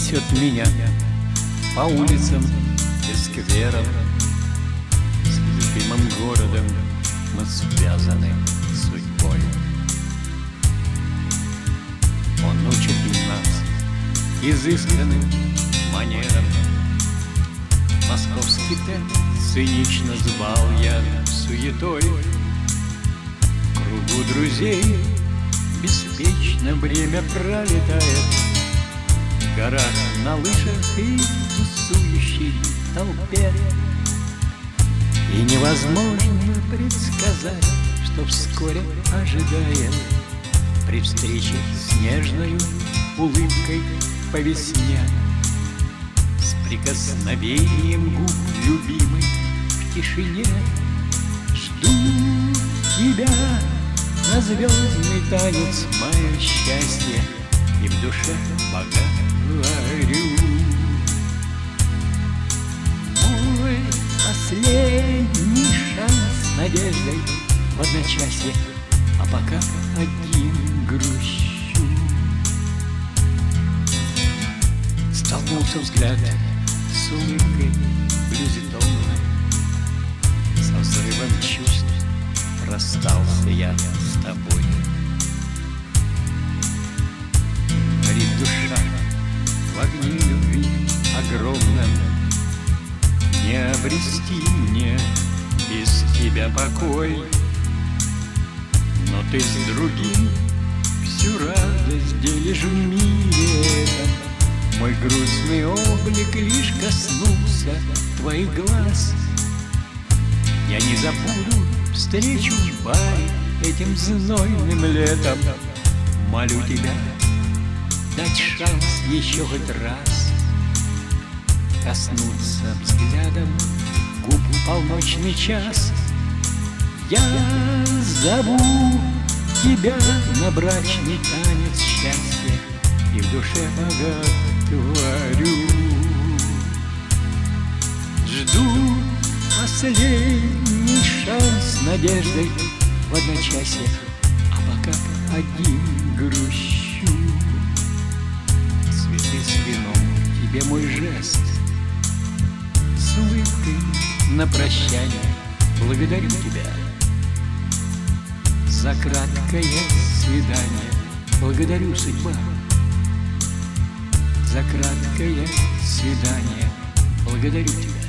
несет меня по улицам и скверам. С любимым городом мы связаны судьбой. Он учит нас изысканным манерам. Московский темп цинично звал я суетой. В кругу друзей беспечно время пролетает. В горах на лыжах и тусующей толпе. И невозможно предсказать, что вскоре ожидает при встрече с нежною улыбкой по весне, с прикосновением губ любимой в тишине. Жду тебя на звездный танец, мое счастье, и в душе поговорю. Мой последний шанс с надеждой в одночасье, а пока один грущу. Столкнулся взгляд с улыбкой блюзитонной, со взрывом чувств расстался я с тобой. Горит душа в огне любви огромном. Не обрести мне без тебя покой. Но ты с другим всю радость делишь в мире этом. Мой грустный облик лишь коснулся твоих глаз. Я не забуду встречу в баре этим знойным летом. Молю тебя дать шанс еще хоть раз коснуться взглядом губ в полночный час. Я зову тебя на брачный танец счастья и в душе боготворю. Жду последний шанс с надеждой в одночасье, а пока один грущу. Цветы с вином, тебе мой жест, с улыбкой на прощание благодарю тебя. За краткое свидание благодарю, судьба. За краткое свидание благодарю тебя.